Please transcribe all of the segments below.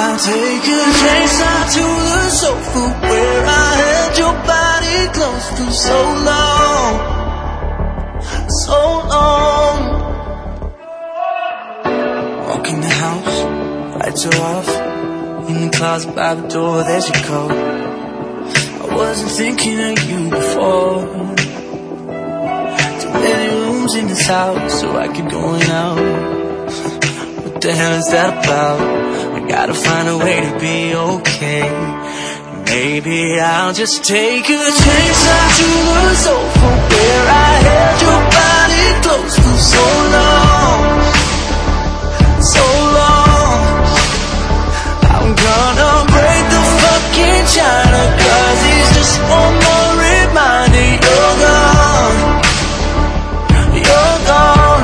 I'll take a chainsaw to the sofa where I held your body close for so long, so long. Walk in the house, lights are off. In the closet by the door, there's your coat. I wasn't thinking of you before. Too many rooms in this house, so I keep going out. What the hell is that about? I gotta find a way to be okay. Maybe I'll just take a chainsaw to the sofa where I held your body close for so long, so long. I'm gonna break the fucking china, 'cause it's just one more reminder you're gone, you're gone.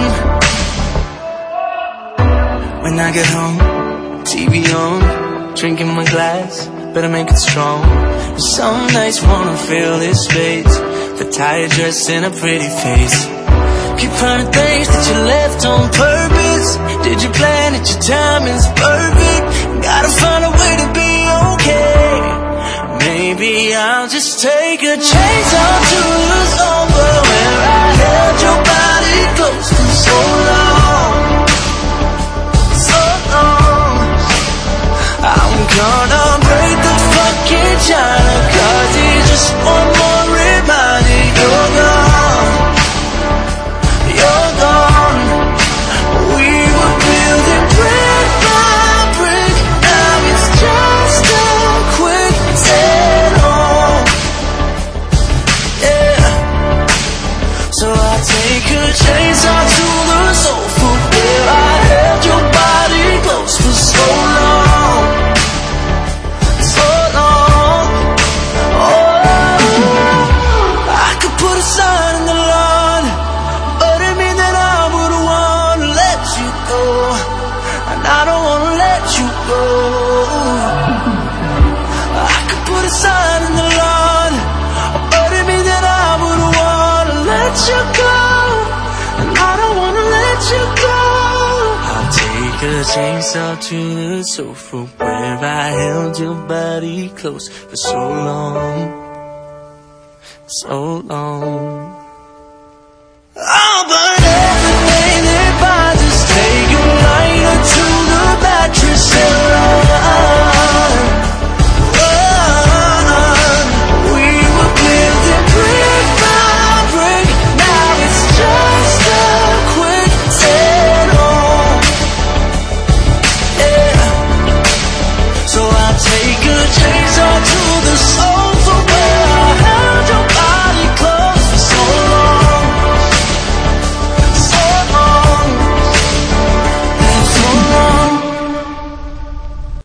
When I get home, TV on, drinking my glass, better make it strong. Some nights wanna fill this space, the tired dress and a pretty face. Keep finding things that you left on purpose. Did you plan it? Your timing's perfect. Gotta find a way to be okay. Maybe I'll just take a chainsaw to the sofa where I held your body close for so long, so long. I'm gonna break the fucking china, 'cause it's just one more reminder you're gone, you're gone. We were building brick by brick, now it's just a quick set home. Yeah. So I take a chainsaw to the sofa where I held your body close for so long, so long. Oh, I could put a sign in the lawn, but it means that I would wanna let you go, and I don't wanna let you go. I could put a sign in the lawn, but it means that I would wanna let you go, and I don't wanna let you go. I'll take a chainsaw to the sofa where I held your body close for so long, so long.